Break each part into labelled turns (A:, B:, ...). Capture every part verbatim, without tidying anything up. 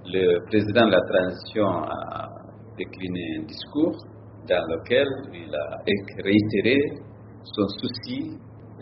A: Le président de la transition a décliné un discours dans lequel il a réitéré son souci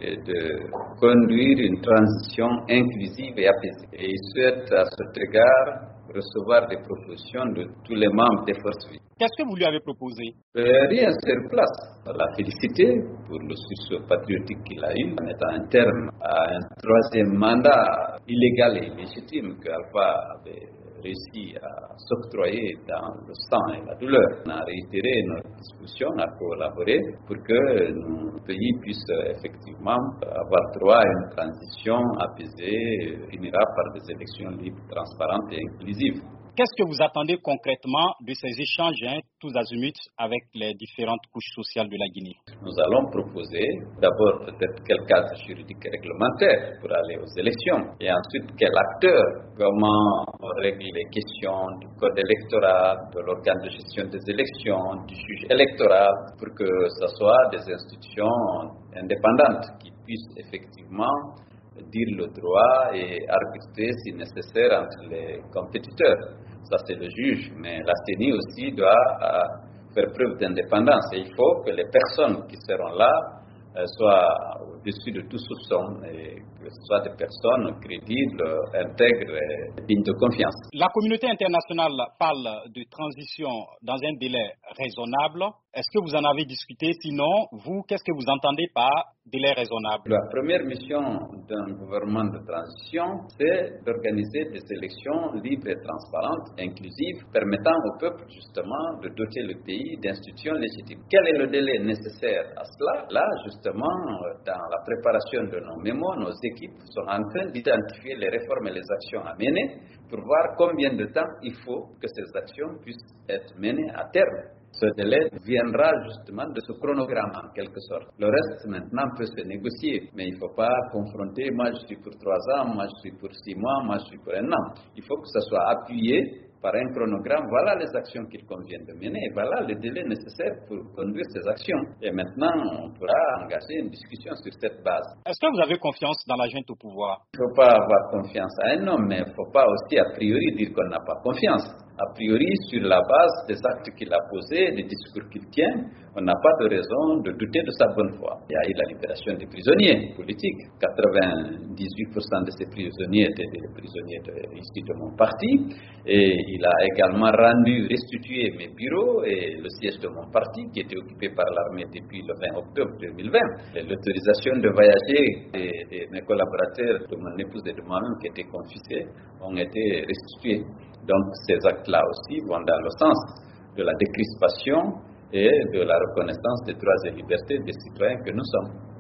A: de conduire une transition inclusive et apaisée. Et il souhaite à cet égard recevoir des propositions de tous les membres des forces vives.
B: Qu'est-ce que vous lui avez proposé?
A: euh, Rien sur place. La féliciter pour le sursaut patriotique qu'il a eu en mettant un terme à un troisième mandat illégal et illégitime qu'Alpha avait réussi à s'octroyer dans le sang et la douleur. On a réitéré notre discussion à collaborer pour que nos pays puissent effectivement avoir droit à une transition apaisée, finira par des élections libres, transparentes et inclusives.
B: Qu'est-ce que vous attendez concrètement de ces échanges hein, tous azimuts avec les différentes couches sociales de la Guinée?
A: Nous allons proposer d'abord peut-être quel cadre juridique et réglementaire pour aller aux élections et ensuite quel acteur, comment on règle les questions du code électoral, de l'organe de gestion des élections, du juge électoral pour que ce soit des institutions indépendantes qui puissent effectivement dire le droit et arbitrer si nécessaire entre les compétiteurs. Ça c'est le juge, mais la C E N I aussi doit euh, faire preuve d'indépendance et il faut que les personnes qui seront là euh, soient au-dessus de tout soupçon et que ce soient des personnes crédibles, intègres et dignes de confiance.
B: La communauté internationale parle de transition dans un délai raisonnable. Est-ce que vous en avez discuté? Sinon, vous, qu'est-ce que vous entendez par délai raisonnable?
A: La première mission d'un gouvernement de transition, c'est d'organiser des élections libres et transparentes, inclusives, permettant au peuple justement de doter le pays d'institutions légitimes. Quel est le délai nécessaire à cela? Là, justement, dans la préparation de nos mémoires, nos équipes sont en train d'identifier les réformes et les actions à mener pour voir combien de temps il faut que ces actions puissent être menées à terme. Ce délai viendra justement de ce chronogramme en quelque sorte. Le reste maintenant peut se négocier, mais il ne faut pas confronter, moi je suis pour trois ans, moi je suis pour six mois, moi je suis pour un an. Il faut que ça soit appuyé par un chronogramme, voilà les actions qu'il convient de mener, et voilà le délai nécessaire pour conduire ces actions. Et maintenant, on pourra engager une discussion sur cette base.
B: Est-ce que vous avez confiance dans la junte au pouvoir?
A: Il ne faut pas avoir confiance à un homme, mais il ne faut pas aussi a priori dire qu'on n'a pas confiance. A priori, sur la base des actes qu'il a posés, des discours qu'il tient, on n'a pas de raison de douter de sa bonne foi. Il y a eu la libération des prisonniers politiques. quatre-vingt-dix-huit pour cent de ces prisonniers étaient des prisonniers de, issus de mon parti. Et il a également rendu, restitué mes bureaux et le siège de mon parti qui était occupé par l'armée depuis le vingt octobre deux mille vingt. Et l'autorisation de voyager de, de mes collaborateurs, de mon épouse et de moi-même qui étaient confisqués, ont été restitués. Donc ces actes-là aussi vont dans le sens de la décrispation et de la reconnaissance des droits et libertés des citoyens que nous sommes.